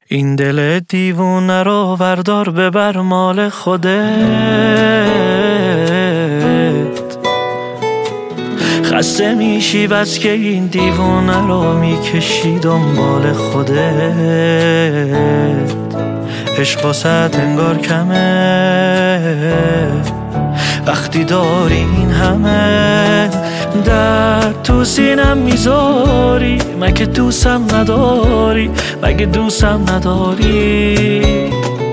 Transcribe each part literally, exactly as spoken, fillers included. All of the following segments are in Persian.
این دل دیوونه رو وردار ببر مال خودت، خسته میشی بس که این دیوونه رو میکشی دنبال خودت. عشق واسه انگار کمه وقتی داری این همه درد تو سینم میذاری. مگه دوستم نداری؟ مگه دوستم نداری؟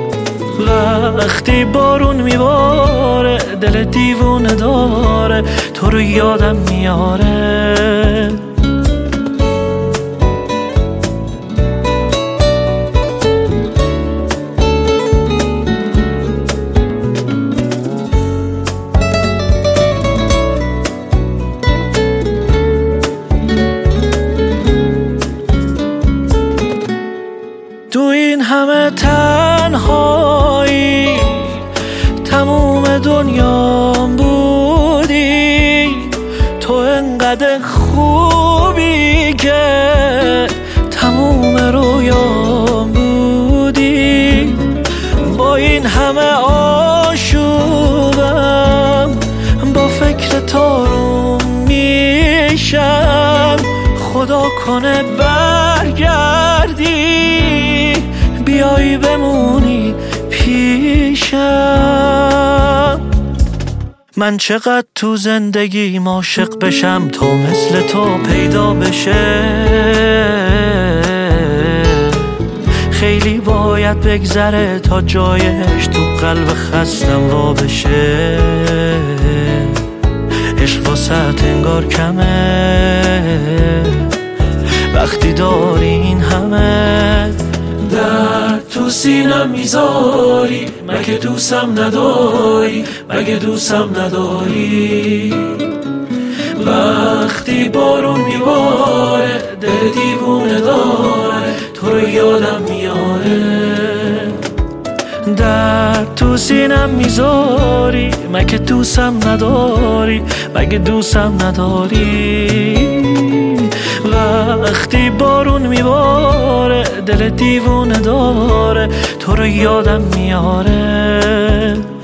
وقتی بارون میباره دل دیوونه داره تو رو یادم میاره. تو این همه تنهایی تموم دنیام بودی، تو انقدر خوبی که تموم رویام بودی. با این همه آشوبم با فکر تو رو میشم، خدا کنه برگردی بیایی بمونی پیشم. من چقدر تو زندگی عاشق بشم تو مثل تو پیدا بشه، خیلی باید بگذره تا جایش تو قلب خستم وا بشه. عشق واسه انگار کمه وقتی داری این همه درد تو سینم میذاری. مگه دوستم نداری؟ مگه دوستم نداری؟ وقتی بارون میباره دل دیوونه داره تو رو یادم میاره. درد تو سینم میذاری. مگه دوستم نداری؟ مگه دوستم نداری؟ وقتی بارون میباره دل دیوونه داره تو رو یادم میاره.